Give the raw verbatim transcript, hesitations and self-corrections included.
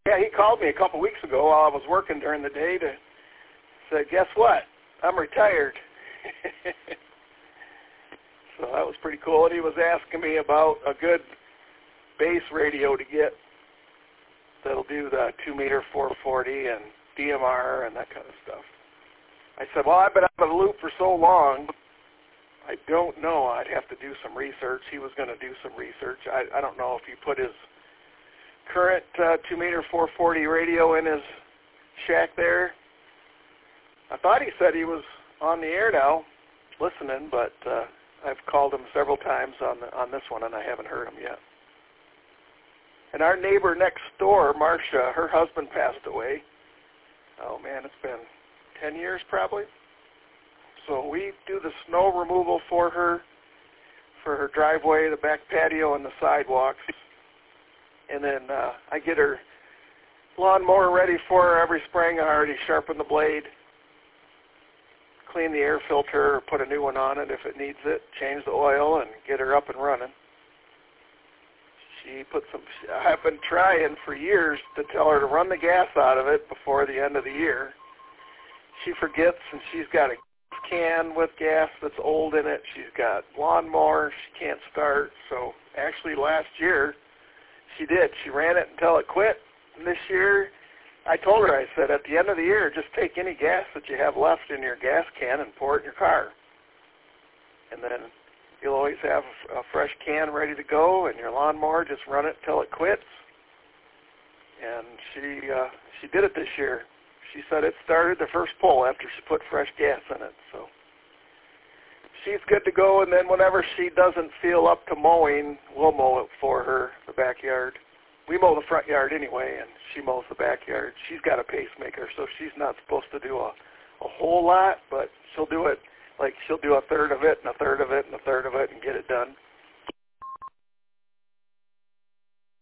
Yeah, he called me a couple weeks ago while I was working during the day to say, guess what? I'm retired. So that was pretty cool. And he was asking me about a good base radio to get that'll do the two meter four forty and D M R and that kind of stuff. I said, well, I've been out of the loop for so long, I don't know. I'd have to do some research. He was going to do some research. I, I don't know if he put his current uh, two meter four forty radio in his shack there. I thought he said he was on the air now listening, but uh, I've called him several times on the, on this one, and I haven't heard him yet. And our neighbor next door, Marcia, her husband passed away. Oh, man, it's been ten years probably. So we do the snow removal for her, for her driveway, the back patio, and the sidewalks. And then uh, I get her lawnmower ready for her every spring. I already sharpen the blade, clean the air filter, or put a new one on it if it needs it, change the oil, and get her up and running. She put some, I've been trying for years to tell her to run the gas out of it before the end of the year. She forgets, and she's got a can with gas that's old in it. She's got lawnmower. She can't start. So actually last year she did. She ran it until it quit. And this year I told her, I said, at the end of the year, just take any gas that you have left in your gas can and pour it in your car. And then you'll always have a fresh can ready to go, and your lawnmower, just run it till it quits. And she uh, she did it this year. She said it started the first pull after she put fresh gas in it. So she's good to go, and then whenever she doesn't feel up to mowing, we'll mow it for her, the backyard. We mow the front yard anyway, and she mows the backyard. She's got a pacemaker, so she's not supposed to do a, a whole lot, but she'll do it. Like, she'll do a third of it and a third of it and a third of it and get it done.